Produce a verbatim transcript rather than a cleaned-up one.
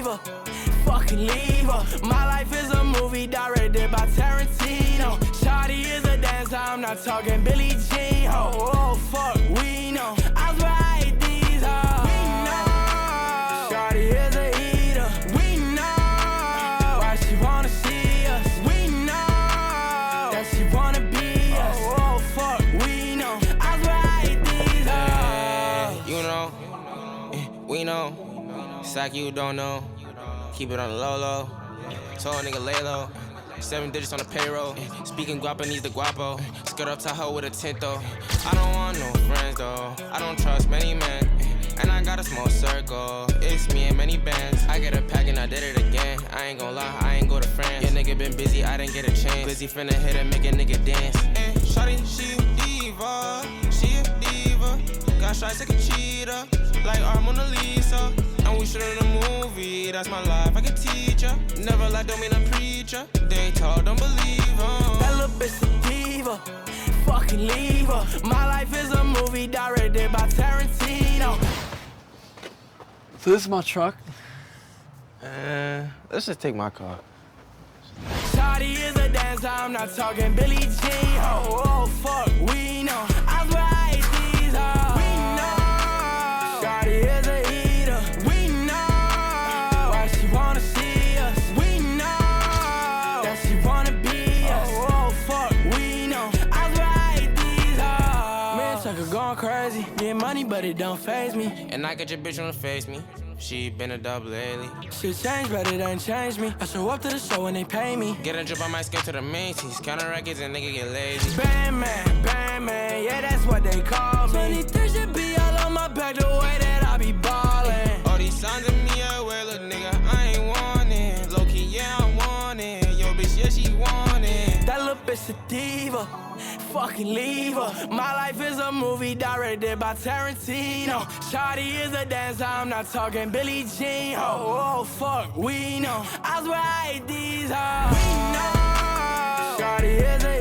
her, fucking leave her. My life is a movie directed by Tarantino. Shawty is a dancer, I'm not talking Billie Jean. Oh, oh fuck, we know. I swear I hate these hoes. We know. Shawty is a eater. We know. Why she wanna see us? We know. That she wanna be us. Oh, oh fuck, we know. I swear I hate these hoes. You know, we know. It's like you don't know. Keep it on the low low. Told a nigga lay low. Seven digits on the payroll. Speaking Guapanese the guapo. Skirt up Tahoe with a tint though. I don't want no friends though. I don't trust many men. And I got a small circle. It's me and many bands. I get a pack and I did it again. I ain't gon' lie, I ain't go to France. Your nigga been busy, I didn't get a chance. Busy finna hit and make a nigga dance. And shawty, she a diva. She a diva. Got shots like a cheetah. Like our Mona Lisa. And we shoot in a movie, that's my life, I can teach ya. Never lie, don't mean a preacher. They talk, don't believe her. That little bitch a diva, fucking leave her. My life is a movie directed by Tarantino. So this is my truck. Uh, let's just take my car. Shawty is a dancer, I'm not talking Billie Jean. Oh, oh fuck, we know. I swear I hate these hoes. We know. Shawty is a eater. We know. Why she wanna see us? We know. That she wanna be us. Oh, oh fuck, we know. I swear I hate these hoes. Man, Tucker going crazy. Get money, but it don't faze me. And I get your bitch on the face me. She been a dub lately. Shit changed, but it ain't changed me. I show up to the show and they pay me. Get a drip on my skin to the Macy's. Counter records and nigga get lazy. Bang man, bang man, yeah, that's what they call me. twenty-three should be all on my back the way that I be ballin'. All these signs of me, I wear, look, nigga, I ain't want it. Low key, yeah, I want it. Yo, bitch, yeah, she want it. That little bitch a diva, fucking leave her. My life is a movie directed by Tarantino. Shawty is a dancer, I'm not talking Billie Jean. Oh, oh, fuck, we know. I swear I hate these hoes. We know. Shawty is a